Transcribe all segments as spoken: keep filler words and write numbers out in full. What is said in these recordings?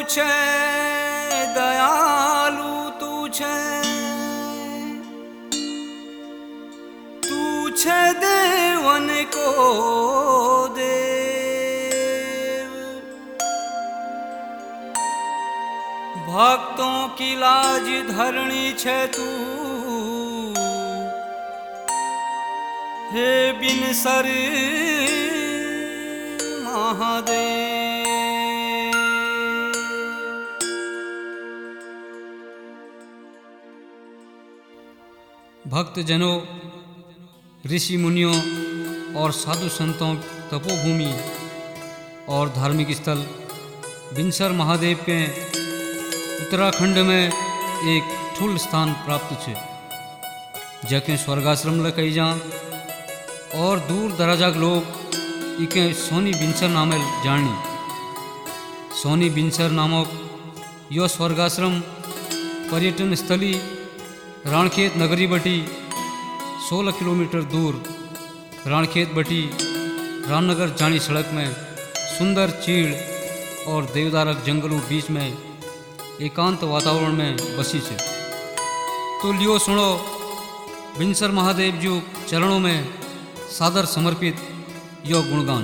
छे दयालु तू छे, तू छे देवन को देव। भक्तों की लाज धरणी छे तू, हे बिनसर महादेव। भक्तजनों, ऋषि मुनियों और साधु संतों तपोभूमि और धार्मिक स्थल बिनसर महादेव के उत्तराखंड में एक ठूल स्थान प्राप्त है, जके स्वर्गाश्रम कही जा और दूर दराजा के लोग इके सोनी बिनसर नामे जानी। सोनी बिनसर नामक यो स्वर्गाश्रम पर्यटन स्थली राणखेत नगरी बटी सोलह किलोमीटर दूर राणखेत बटी रामनगर जानी सड़क में सुंदर चीड़ और देवदारक जंगलों बीच में एकांत वातावरण में बसी है। तो लियो सुनो बिनसर महादेव जी चरणों में सादर समर्पित यो गुणगान।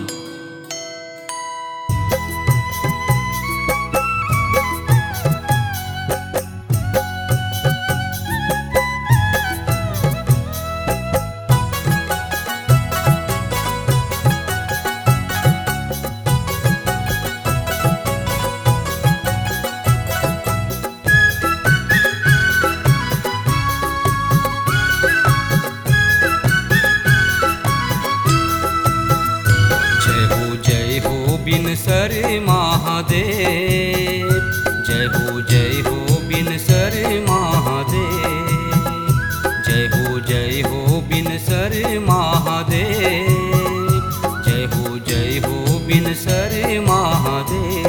बिनसर महादेव, जय हो जय हो बिनसर महादेव, जय हो जय हो बिनसर महादेव, जय हो जय हो बिनसर महादेव।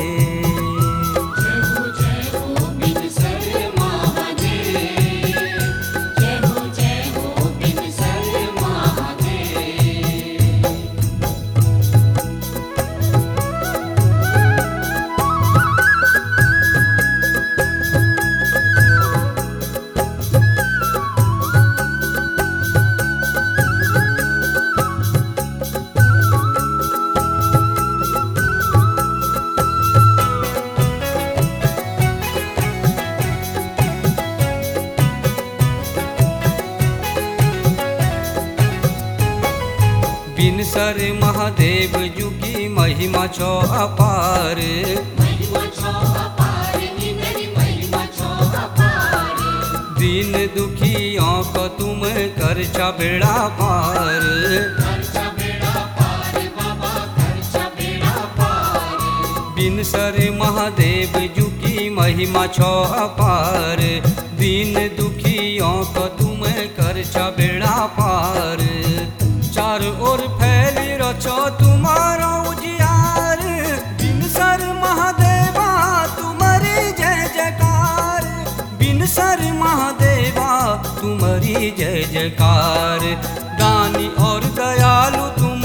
बिनसर महादेव जू की महिमा छो अपार, महिमा छो अपार, मेरी महिमा छो अपार। दीन दुखियों को तुम कर चा बेड़ा पार, कर चा बेड़ा पार बाबा, कर चा बेड़ा पार। बिनसर महादेव जू की महिमा छो अपार, दीन दुखियों को तुम कर चा बेड़ा पार। चार ओर फैल रचो तुम्हारा उजियार, बिनसर महादेवा तुम्हारी जय जयकार, बिनसर महादेवा तुम्हारी जय जयकार। दानी और दयालु तुम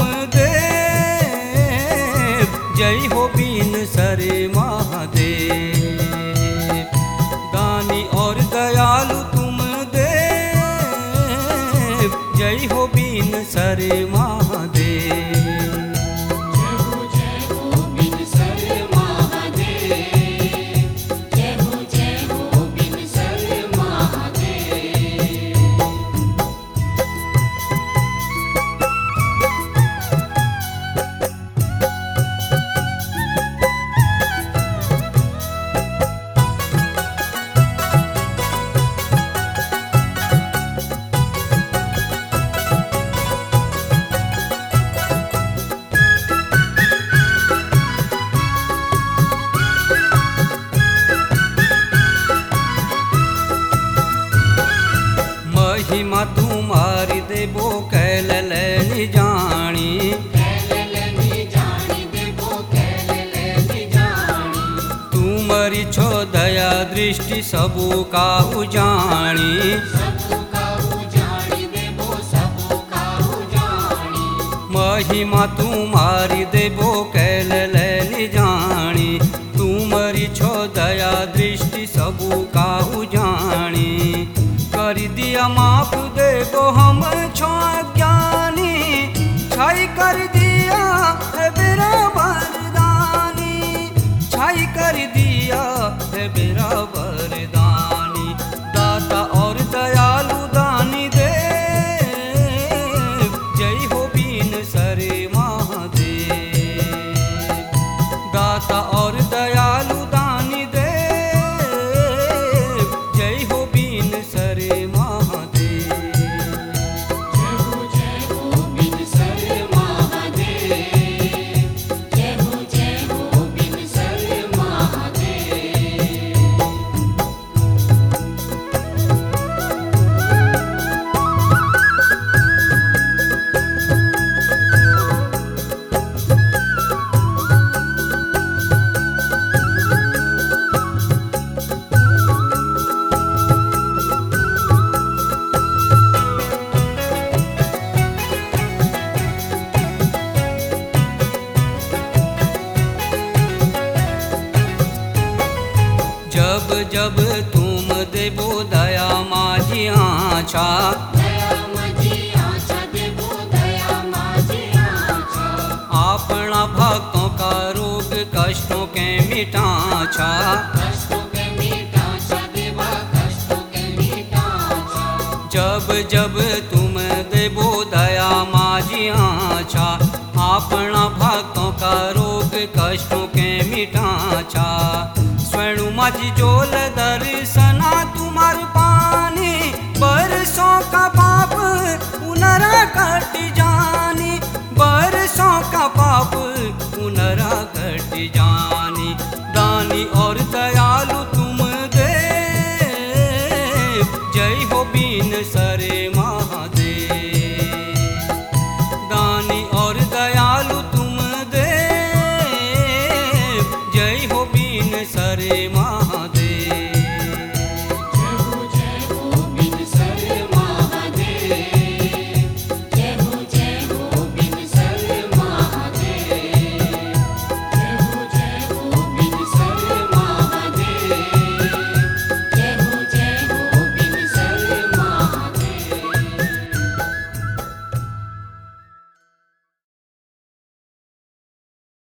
देव, जय हो बिनसर महादेव। दानी और दयालु तुम देव, जय हो बिनसर महादेव। महिमा तुम्हारी देवो कैल लेनी जानी, तुम्हारी छो दया दृष्टि सबू का उजाणी, महिमा तुम्हारी देवो कैल लेनी जानी, तुम्हारी छो दया दृष्टि सबू का उजाणी, कर दिया माफ देखो हम छो ज्ञानी, छाई कर दिया है बेरा वरदानी, छाई कर दिया है बेरा वरदानी। दाता और दयालु दानी देव, जय हो बीन सरे महादेव। दाता और दयालु दानी देव, जय हो बीन सरे महादेव। जय हो जय हो बिन सर महादेव, जय हो जय हो बिन सर महादेव। जब जब तुम देवो दया माझी आछा, दया माझी आशा देवो दया माझी आशा, अपना भक्तों का रोग कष्टों के मिटाछा। कष्टों के मिटाछा देवा कष्टों के मिटाछा। जब जब तुम देवो दया माझी आछा, अपना भक्तों का रोग कष्टों के मिटाछा। स्वयं माझी जोल दर्शना तुम्हार पानी, बरसों का पाप पुनरा कट जानी, बरसों का पाप पुनरा कट जानी। दानी और दयालु